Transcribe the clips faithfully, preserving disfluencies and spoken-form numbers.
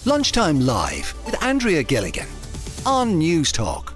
Lunchtime Live with Andrea Gilligan on News Talk.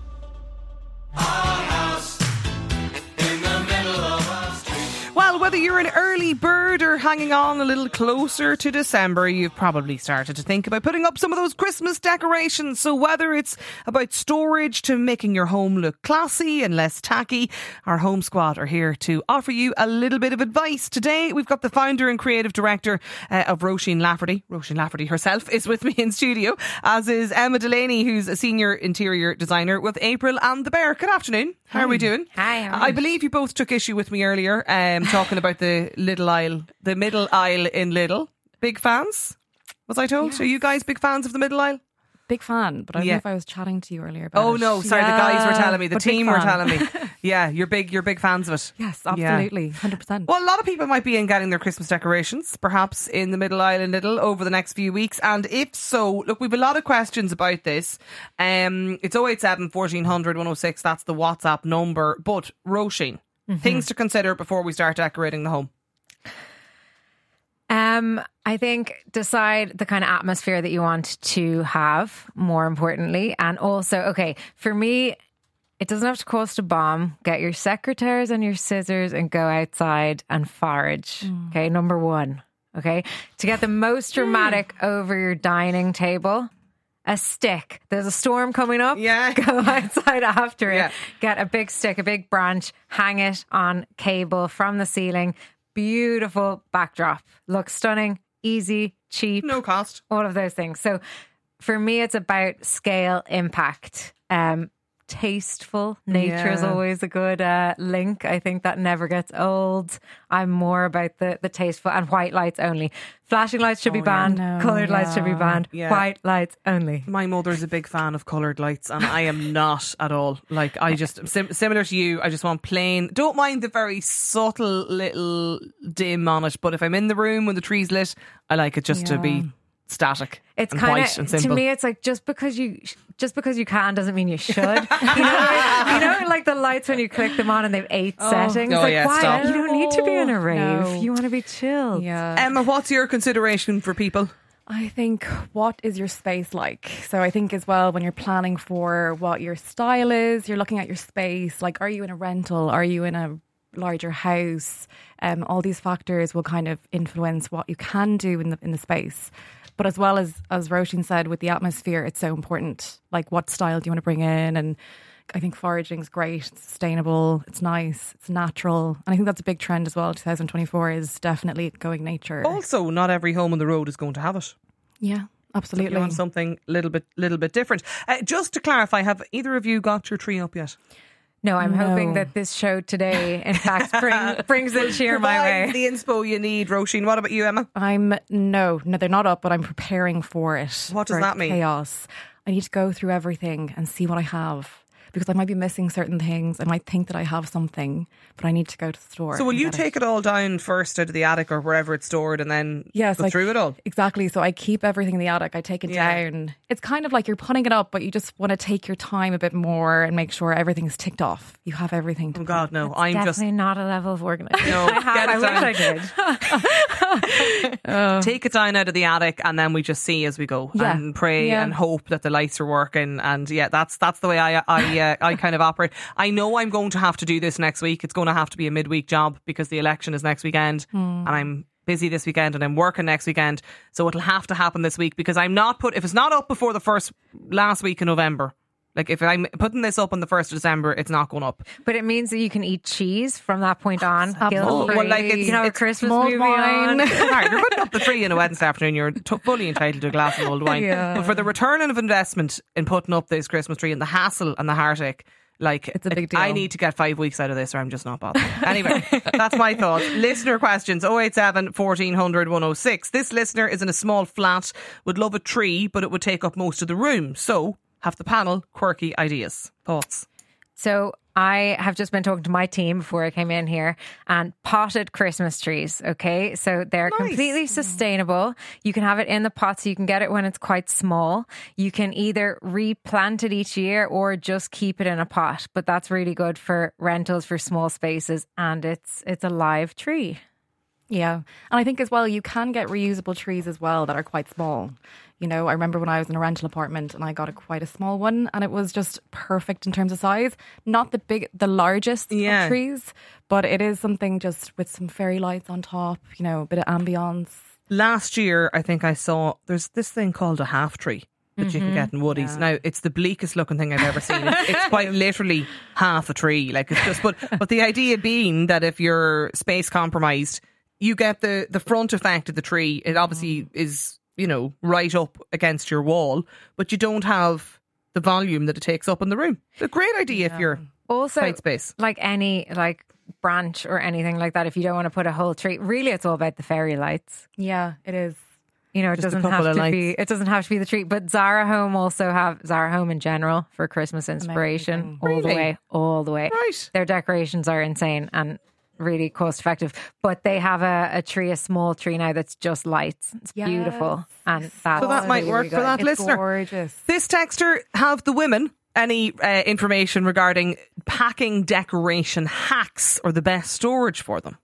Well, whether you're an early bird or hanging on a little closer to December, you've probably started to think about putting up some of those Christmas decorations. So whether it's about storage to making your home look classy and less tacky, our Home Squad are here to offer you a little bit of advice. Today, we've got the founder and creative director uh, of Roisin Lafferty. Roisin Lafferty herself is with me in studio, as is Emma Delaney, who's a senior interior designer with April and the Bear. Good afternoon. How Hi. are we doing? Hi. How are I you? believe you both took issue with me earlier, um, talking about the little aisle, the middle aisle in Lidl. Big fans, was I told? Yes. Are you guys big fans of the middle aisle? Big fan, but I don't Yeah. know if I was chatting to you earlier about Oh it. no, sorry, the guys were telling me, the but big team were fan. telling me. Yeah, you're big, you're big fans of it. Yes, Yeah. absolutely, one hundred percent. Well, a lot of people might be in getting their Christmas decorations, perhaps in the middle aisle in Lidl over the next few weeks. And if so, look, we've a lot of questions about this. Um, it's oh eight seven, fourteen hundred, one oh six. That's the WhatsApp number. But Roisin, Mm-hmm. things to consider before we start decorating the home. Um, I think decide the kind of atmosphere that you want to have, more importantly. And also, okay, for me, it doesn't have to cost a bomb. Get your secateurs and your scissors and go outside and forage. Okay, number one. Okay, to get the most dramatic over your dining table, a stick. There's a storm coming up. Yeah. Go outside after it. Yeah. Get a big stick, a big branch, hang it on cable from the ceiling. Beautiful backdrop. Looks stunning, easy, cheap. No cost. All of those things. So for me, it's about scale, impact. Um, tasteful. Nature is Yeah. always a good uh, link. I think that never gets old. I'm more about the, the tasteful and white lights only. Flashing lights should Oh, be yeah. banned. No, Coloured lights should be yeah. banned. Yeah. White lights only. My mother's a big fan of coloured lights, and I am not at all. Like, I just, sim- similar to you, I just want plain. Don't mind the very subtle little dim on it, but if I'm in the room when the tree's lit, I like it just to Yeah. be static. It's and kind white and of, to simple. me, it's like just because you just because you can doesn't mean you should. You know, you know, like the lights when you click them on and they've eight settings. Oh, like, yeah, why? stop. You don't need to be in a rave. No. You want to be chilled. Yeah. Emma, what's your consideration for people? I think, what is your space like? So I think as well, when you're planning for what your style is, you're looking at your space. Like, are you in a rental? Are you in a larger house? Um, all these factors will kind of influence what you can do in the in the space. But as well as, as Roisin said, with the atmosphere, it's so important. Like, what style do you want to bring in? And I think foraging is great. It's sustainable. It's nice. It's natural. And I think that's a big trend as well. twenty twenty-four is definitely going nature. Also, not every home on the road is going to have it. Yeah, absolutely. You want something a little bit, little bit different. Uh, just to clarify, have either of you got your tree up yet? No, I'm No. hoping that this show today, in fact, bring, brings the cheer my Provide way. the inspo you need, Roisin. What about you, Emma? I'm no, no, they're not up, but I'm preparing for it. What does for that mean? Chaos. I need to go through everything and see what I have, because I might be missing certain things. I might think that I have something, but I need to go to the store. So will and you get take it all down first out of the attic or wherever it's stored and then Yes, go like- through it all? Exactly. So I keep everything in the attic. I take it Yeah. down. It's kind of like you're putting it up, but you just want to take your time a bit more and make sure everything's ticked off. You have everything. To Oh God, no! I'm just Definitely not a level of organisation. no. I, have, Get it I wish down. I did. Take it down out of the attic, and then we just see as we go Yeah. and pray Yeah. and hope that the lights are working. And yeah, that's that's the way I I uh, I kind of operate. I know I'm going to have to do this next week. It's going to have to be a midweek job because the election is next weekend, and I'm busy this weekend and I'm working next weekend, so it'll have to happen this week because I'm not put if it's not up before the first last week in November. Like if I'm putting this up on the first of December, it's not going up. But it means that you can eat cheese from that point on. Absolutely. Guilt-free. Well, like, it's- you can have a it's Christmas mulled movie wine. on. Right, you're putting up the tree on a Wednesday afternoon. You're t- fully entitled to a glass of mulled wine. Yeah. But for the return of investment in putting up this Christmas tree and the hassle and the heartache, like It's a big I deal. need to get five weeks out of this, or I'm just not bothered. Anyway, that's my thoughts. Listener questions: oh eight seven, fourteen hundred, one oh six. This listener is in a small flat, would love a tree, but it would take up most of the room. So, have the panel quirky ideas, thoughts. So I have just been talking to my team before I came in here, and potted Christmas trees. Okay. So they're Nice. completely sustainable. You can have it in the pot, so you can get it when it's quite small. You can either replant it each year or just keep it in a pot. But that's really good for rentals for small spaces, and it's it's a live tree. Yeah. And I think as well, you can get reusable trees as well that are quite small. You know, I remember when I was in a rental apartment and I got a quite a small one and it was just perfect in terms of size. Not the big, the largest Yeah. of trees, but it is something just with some fairy lights on top, you know, a bit of ambience. Last year, I think I saw there's this thing called a half tree that you can get in Woodies. Yeah. Now, it's the bleakest looking thing I've ever seen. It's, it's quite literally half a tree. Like it's just, but but the idea being that if you're space compromised, you get the the front effect of the tree. It obviously mm. is, you know, right up against your wall, but you don't have the volume that it takes up in the room. It's a great idea yeah. if you're also tight space. Like any like branch or anything like that. If you don't want to put a whole tree, really, it's all about the fairy lights. Yeah, it is. You know, it Just a doesn't couple have of to lights. be. It doesn't have to be the tree. But Zara Home also have Zara Home in general for Christmas inspiration Amazing. all the Really? way, all the way. Right. Their decorations are insane and really cost effective. But they have a, a tree, a small tree now that's just lights. It's Yes. beautiful, and that's So that might really, work really for good. that It's listener. gorgeous. This texter, have the women any uh, information regarding packing decoration hacks or the best storage for them?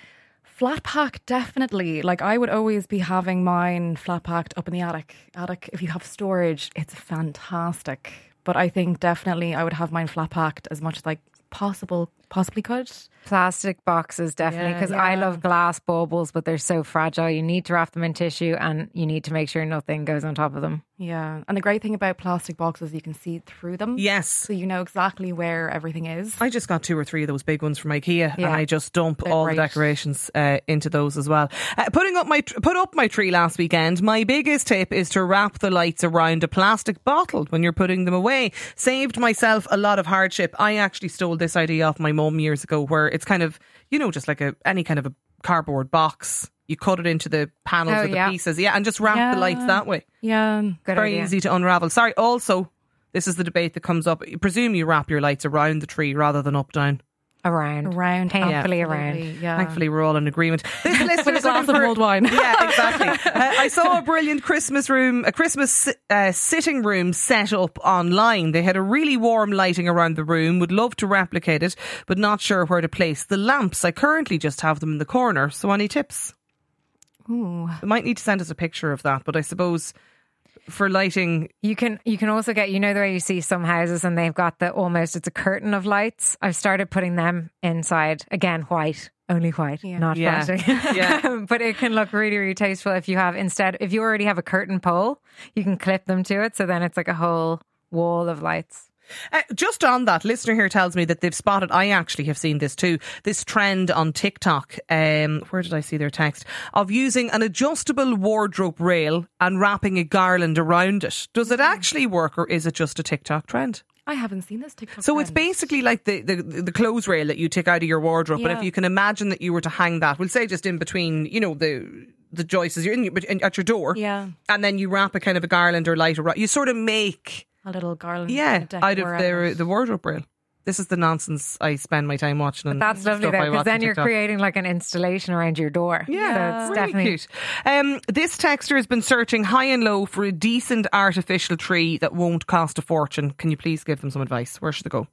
Flat pack, definitely. Like I would always be having mine flat packed up in the attic. Attic, if you have storage, it's fantastic. But I think definitely I would have mine flat packed as much as I possible possibly could. Plastic boxes, definitely, Yeah. because Yeah. I love glass baubles, but they're so fragile. You need to wrap them in tissue, and you need to make sure nothing goes on top of them. Yeah. And the great thing about plastic boxes, you can see through them. Yes. So you know exactly where everything is. I just got two or three of those big ones from IKEA, and Yeah. I just dump They're all great. the decorations uh, into those as well. Uh, putting up my put up my tree last weekend. My biggest tip is to wrap the lights around a plastic bottle when you're putting them away. Saved myself a lot of hardship. I actually stole this idea off my mum years ago, where it's kind of, you know, just like a any kind of a cardboard box. You cut it into the panels Oh, or the yeah. pieces, yeah, and just wrap Yeah. the lights that way. Yeah. Good Very idea. easy to unravel. Sorry, also, this is the debate that comes up. I presume you wrap your lights around the tree rather than up down. Around, Around. painfully absolutely, around. Yeah. Thankfully, we're all in agreement. This listener With a is glass looking of for mulled wine. Yeah, exactly. uh, I saw a brilliant Christmas room, a Christmas uh, sitting room set up online. They had a really warm lighting around the room. Would love to replicate it, but not sure where to place the lamps. I currently just have them in the corner. So, any tips? Ooh. I might need to send us a picture of that, but I suppose for lighting, You can you can also get, you know, the way you see some houses and they've got the almost, it's a curtain of lights. I've started putting them inside. Again, white, only white, Yeah. not Yeah. flashing. Yeah. But it can look really, really tasteful if you have, instead, if you already have a curtain pole, you can clip them to it. So then it's like a whole wall of lights. Uh, just on that, listener here tells me that they've spotted, I actually have seen this too, this trend on TikTok, um, where did I see their text, of using an adjustable wardrobe rail and wrapping a garland around it. Does it actually work, or is it just a TikTok trend? I haven't seen this TikTok. So it's trend. basically like the, the, the clothes rail that you take out of your wardrobe, but Yeah. if you can imagine that you were to hang that, we'll say just in between, you know, the the joists, you're in, in, at your door, Yeah. and then you wrap a kind of a garland or light around, you sort of make... A little garland. Yeah, decor out of around the it. the wardrobe rail. This is the nonsense I spend my time watching. And That's lovely stuff though, I because watch then on you're TikTok. creating like an installation around your door. Yeah, So it's really definitely cute. Um, this texter has been searching high and low for a decent artificial tree that won't cost a fortune. Can you please give them some advice? Where should they go?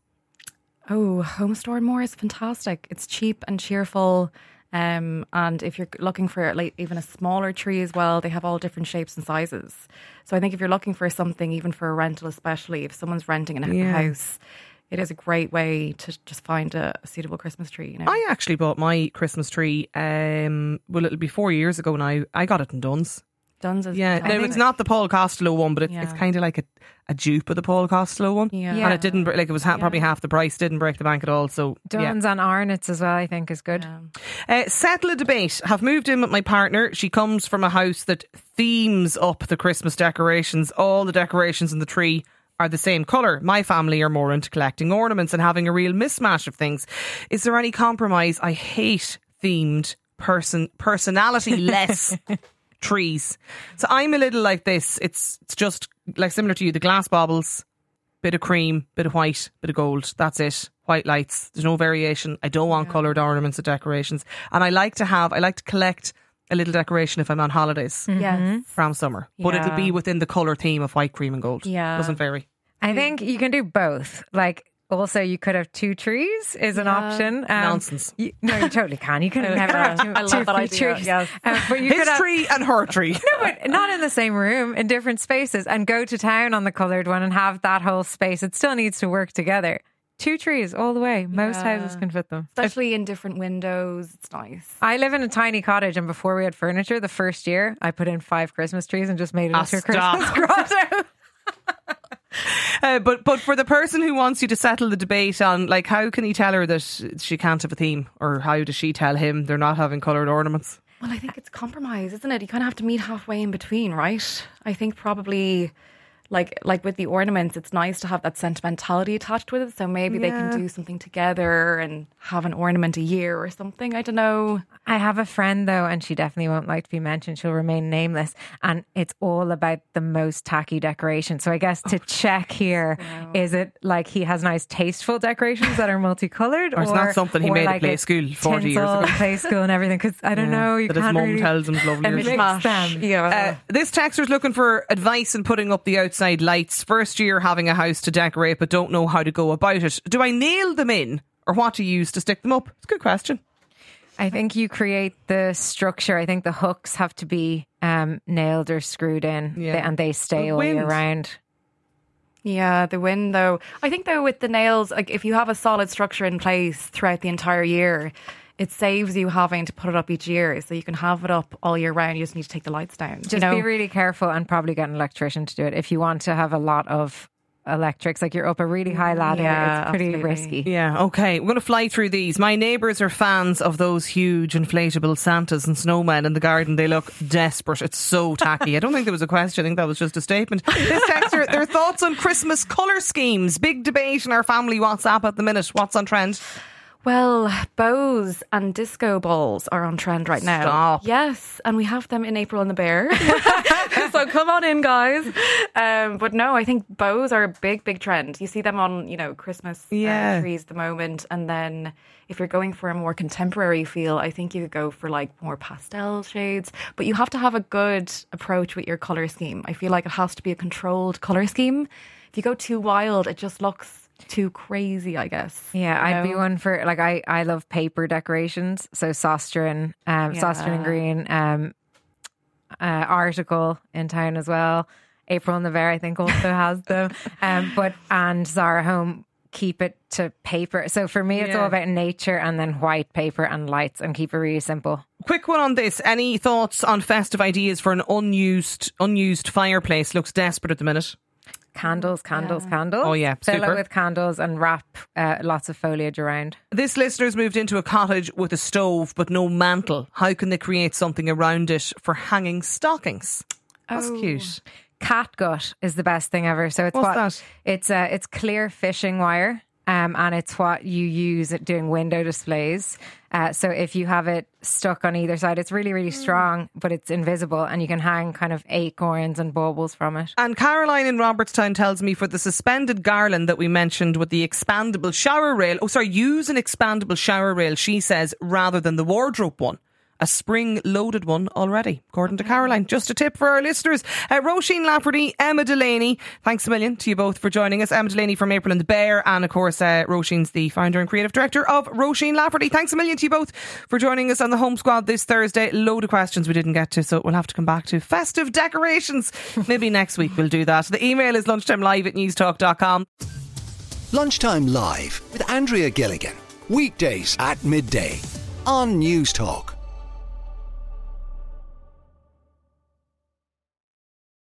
Oh, Home Store and More is fantastic. It's cheap and cheerful. Um, and if you're looking for like even a smaller tree as well, they have all different shapes and sizes. So I think if you're looking for something, even for a rental, especially if someone's renting in a Yeah. house, it is a great way to just find a, a suitable Christmas tree. You know, I actually bought my Christmas tree. Um, well, it'll be four years ago now. I got it in Dunn's. Dunn's is Yeah, no, fantastic. it's not the Paul Costello one, but it, Yeah. it's kind of like a, a dupe of the Paul Costello one. Yeah. And Yeah. it didn't, bre- like it was ha- probably half the price, didn't break the bank at all. So, yeah. Dunn's and Arnott's as well, I think, is good. Yeah. Uh, settle a debate. Have moved in with my partner. She comes from a house that themes up the Christmas decorations. All the decorations in the tree are the same colour. My family are more into collecting ornaments and having a real mismatch of things. Is there any compromise? I hate themed person personality less trees. So I'm a little like this. It's it's just like similar to you. The glass baubles, bit of cream, bit of white, bit of gold. That's it. White lights. There's no variation. I don't want coloured ornaments or decorations. And I like to have, I like to collect a little decoration if I'm on holidays Yes. from summer. But Yeah. it'll be within the colour theme of white, cream and gold. Yeah. Doesn't vary. I think you can do both. Like also you could have two trees is an Yeah. option. Um, Nonsense. You, no, you totally can. You can Yeah. never have two, I love two that idea, trees. yes. Um, but you His could have, tree and her tree. no, but not in the same room, in different spaces, and go to town on the coloured one and have that whole space. It still needs to work together. Two trees all the way. Most Yeah. houses can fit them. Especially in different windows. It's nice. I live in a tiny cottage, and before we had furniture, the first year I put in five Christmas trees and just made it Ah, into a stop. Christmas grotto. Uh, but but for the person who wants you to settle the debate on, like, how can he tell her that she can't have a theme, or how does she tell him they're not having coloured ornaments? Well, I think it's compromise, isn't it? You kind of have to meet halfway in between, right? I think probably like like with the ornaments, it's nice to have that sentimentality attached with it. So maybe they Yeah. can do something together and have an ornament a year or something. I don't know. I have a friend though, and she definitely won't like to be mentioned. She'll remain nameless, and it's all about the most tacky decoration. So I guess to check here, is it like he has nice tasteful decorations that are multicolored, Or it's not something he or made at like Play it's School forty years tinsel ago? Play School and everything? Because I don't know, you that his can't mum really tells him is lovely. mix Mishmash. them. Yeah. Uh, this texter's looking for advice in putting up the outside lights. First year having a house to decorate, but don't know how to go about it. Do I nail them in, or what to use to stick them up? It's a good question. I think you create the structure. I think the hooks have to be um, nailed or screwed in, Yeah. they- and they stay The all year wind. round. Yeah, the wind though. I think though with the nails, like if you have a solid structure in place throughout the entire year, it saves you having to put it up each year. So you can have it up all year round. You just need to take the lights down. Just you know? be really careful and probably get an electrician to do it. If you want to have a lot of electrics, like you're up a really high ladder, Yeah, it's pretty absolutely. risky. Yeah, okay. We're going to fly through these. My neighbours are fans of those huge inflatable Santas and snowmen in the garden. They look desperate. It's so tacky. I don't think there was a question. I think that was just a statement. This texter, their thoughts on Christmas colour schemes. Big debate in our family WhatsApp at the minute. What's on trend? Well, bows and disco balls are on trend right now. Stop. Yes, and we have them in April in the Bear. So come on in, guys. Um, but no, I think bows are a big, big trend. You see them on, you know, Christmas uh, Yeah. trees at the moment. And then if you're going for a more contemporary feel, I think you could go for like more pastel shades. But you have to have a good approach with your colour scheme. I feel like it has to be a controlled colour scheme. If you go too wild, it just looks too crazy, I guess. Yeah, You I'd be know? one for like I, I love paper decorations. So Sostrin, um, Yeah. Sostrin and Green, um, uh, Article in town as well. April in the Bear, I think, also has them. Um, but and Zara Home keep it to paper. So for me, it's Yeah. all about nature and then white paper and lights, and keep it really simple. Quick one on this. Any thoughts on festive ideas for an unused unused fireplace? Looks desperate at the minute. Candles, candles, candles. Oh, yeah, Fill super. it with candles and wrap uh, lots of foliage around. This listener's moved into a cottage with a stove but no mantle. How can they create something around it for hanging stockings? That's Oh. cute. Catgut is the best thing ever. So it's What's what that? it's uh, it's clear fishing wire, um, and it's what you use at doing window displays. Uh, so if you have it stuck on either side, it's really really strong, but it's invisible, and you can hang kind of acorns and baubles from it. And Caroline in Robertstown tells me for the suspended garland that we mentioned with the expandable shower rail, oh sorry, use an expandable shower rail, she says, rather than the wardrobe one. A spring-loaded one already, according to Caroline. Just a tip for our listeners. Uh, Roisin Lafferty, Emma Delaney, thanks a million to you both for joining us. Emma Delaney from April and the Bear, and of course, uh, Roisin's the founder and creative director of Roisin Lafferty. Thanks a million to you both for joining us on the Home Squad this Thursday. Load of questions we didn't get to, so we'll have to come back to festive decorations. Maybe next week we'll do that. The email is lunchtimelive at newstalk dot com. Lunchtime Live with Andrea Gilligan. Weekdays at midday on News Talk.